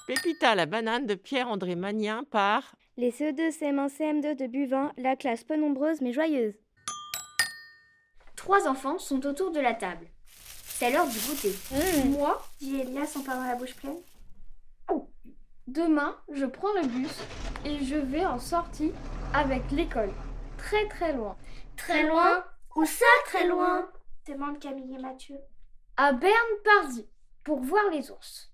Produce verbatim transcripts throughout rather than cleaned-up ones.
Pépita la banane de Pierre-André Magnien par Les C E deux C M un C M deux de Buvin, la classe peu nombreuse mais joyeuse. Trois enfants sont autour de la table. C'est l'heure du goûter. Mmh. Moi, dit Elias en parlant la bouche pleine. Demain, je prends le bus et je vais en sortie avec l'école. Très très loin. Très loin? Où ça, très loin? Demande Camille et Mathieu. À Berne-Pardy, pour voir les ours.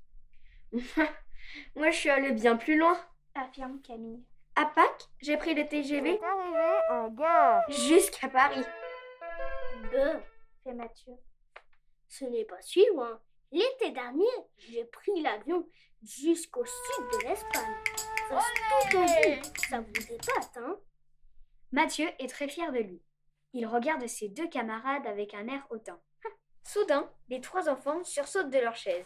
Moi, je suis allée bien plus loin, affirme Camille. À Pâques, j'ai pris le T G V en gare jusqu'à Paris. Deux, Fait Mathieu. ce n'est pas si loin. L'été dernier, j'ai pris l'avion jusqu'au sud de l'Espagne. Reste tout au bout, ça vous épate, hein? Mathieu est très fier de lui. Il regarde ses deux camarades avec un air hautain. Soudain, les trois enfants sursautent de leur chaise.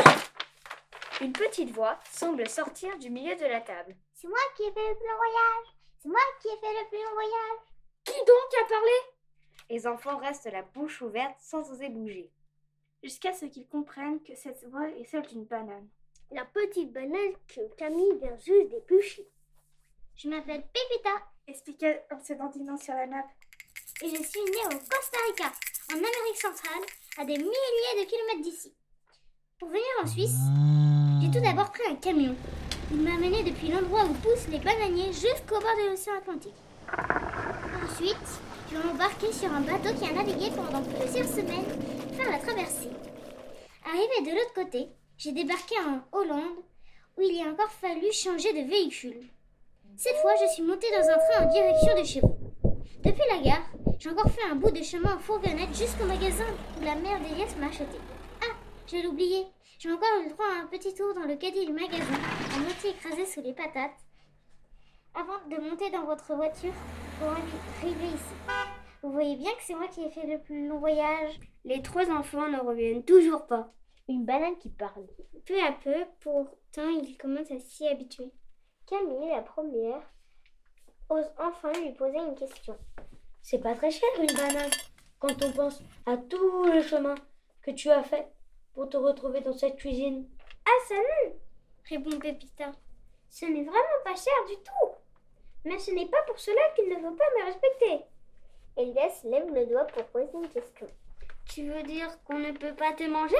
Une petite voix semble sortir du milieu de la table. C'est moi qui ai fait le plus long voyage. C'est moi qui ai fait le plus long voyage. Qui donc a parlé? Les enfants restent la bouche ouverte sans oser bouger. Jusqu'à ce qu'ils comprennent que cette voix est celle d'une banane. La petite banane que Camille vient juste d'éplucher. Je m'appelle Pépita Expliquait en se dandinant sur la nappe. et je suis née au Costa Rica, en Amérique centrale, à des milliers de kilomètres d'ici. Pour venir en Suisse, j'ai tout d'abord pris un camion. Il m'a mené depuis l'endroit où poussent les bananiers jusqu'au bord de l'océan Atlantique. Ensuite, je vais embarquer sur un bateau qui a navigué pendant plusieurs semaines faire la traversée. Arrivé de l'autre côté, j'ai débarqué en Hollande où il a encore fallu changer de véhicule. Cette fois, je suis montée dans un train en direction de chez vous. Depuis la gare, j'ai encore fait un bout de chemin en fourgonnette jusqu'au magasin où la mère d'Elias m'a acheté. Ah, je l'ai oublié. J'ai encore eu le droit à un petit tour dans le caddie du magasin, à moitié écrasé sous les patates, avant de monter dans votre voiture pour arriver ici. Vous voyez bien que c'est moi qui ai fait le plus long voyage. Les trois enfants ne reviennent toujours pas. Une banane qui parle. Peu à peu, pourtant, ils commencent à s'y habituer. Camille, la première, ose enfin lui poser une question. C'est pas très cher une banane quand on pense à tout le chemin que tu as fait pour te retrouver dans cette cuisine. Ah, ça non, répond Pépita. Ce n'est vraiment pas cher du tout. Mais ce n'est pas pour cela qu'il ne veut pas me respecter. Elias lève le doigt pour poser une question. Tu veux dire qu'on ne peut pas te manger?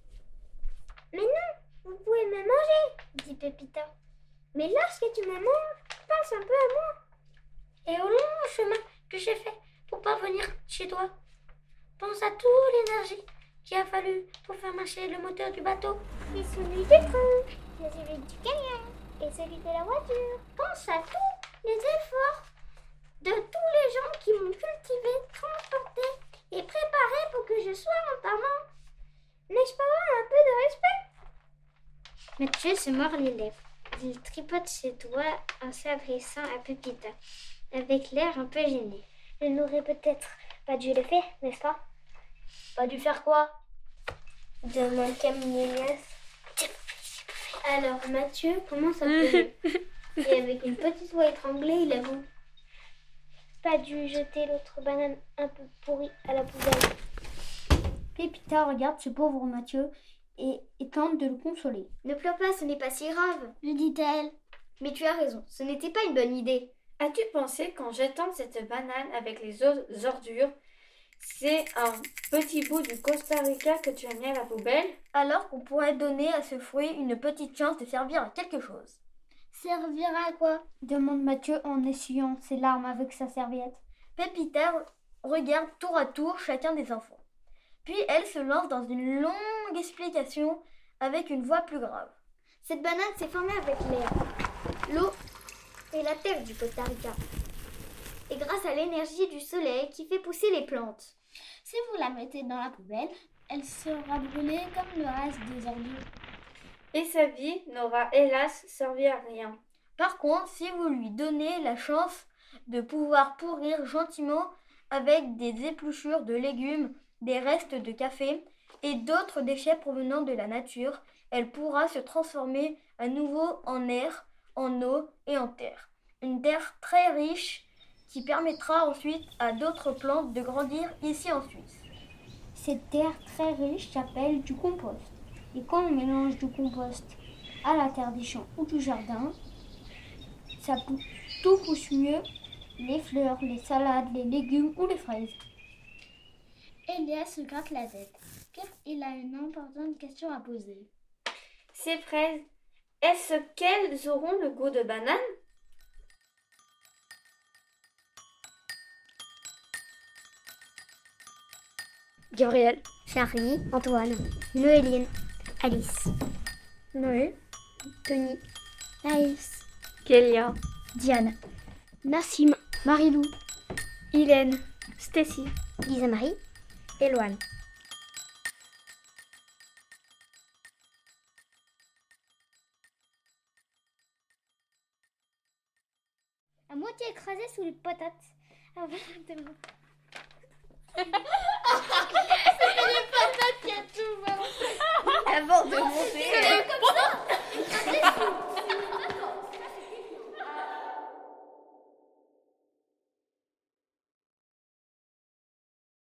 Mais non, vous pouvez me manger, dit Pépita. Mais lorsque tu me manges, pense un peu à moi. Et au long chemin que j'ai fait pour parvenir chez toi, pense à toute l'énergie qu'il a fallu pour faire marcher le moteur du bateau. Et celui du train, et celui du camion, et celui de la voiture. Pense à tous les efforts de tous les gens qui m'ont cultivé, transporté et préparé pour que je sois en parlant. N'est-ce pas un peu de respect? Mathieu se mord les lèvres. Il tripote ses doigts en s'adressant à Pépita, avec l'air un peu gêné. Je n'aurais peut-être pas dû le faire, n'est-ce pas? Pas dû faire quoi? Demande Camille Elias. Alors Mathieu commence à pleurer. Et avec une petite voix étranglée, il avoue. Pas dû jeter l'autre banane un peu pourrie à la poubelle. Pépita regarde ce pauvre Mathieu et, et tente de le consoler. Ne pleure pas, ce n'est pas si grave, lui dit-elle. Mais tu as raison, ce n'était pas une bonne idée. As-tu pensé qu'en jetant cette banane avec les autres ordures, c'est un petit bout du Costa Rica que tu as mis à la poubelle? Alors qu'on pourrait donner à ce fruit une petite chance de servir à quelque chose. Servir à quoi? Demande Mathieu en essuyant ses larmes avec sa serviette. Pépita regarde tour à tour chacun des enfants. Puis elle se lance dans une longue explication avec une voix plus grave. Cette banane s'est formée avec l'air, l'eau et la terre du Costa Rica. Et grâce à l'énergie du soleil qui fait pousser les plantes. Si vous la mettez dans la poubelle, elle sera brûlée comme le reste des ordures. Et sa vie n'aura hélas servi à rien. Par contre, si vous lui donnez la chance de pouvoir pourrir gentiment avec des épluchures de légumes, des restes de café et d'autres déchets provenant de la nature, elle pourra se transformer à nouveau en air, en eau et en terre. Une terre très riche qui permettra ensuite à d'autres plantes de grandir ici en Suisse. Cette terre très riche s'appelle du compost. Et quand on mélange du compost à la terre des champs ou du jardin. Ça pousse, tout pousse mieux, les fleurs, les salades, les légumes ou les fraises. Elias se gratte la tête, car il a une importante question à poser. Ces fraises, est-ce qu'elles auront le goût de banane? Gabriel, Charlie, Antoine, Noéline, Alice, Noé, Tony, Naïs, Kélia, Diane, Nassim, Marilou, Hélène, Stacy, Lisa-Marie, Éloane. À moitié écrasé sous les patates. Avant de monter. Avant de monter.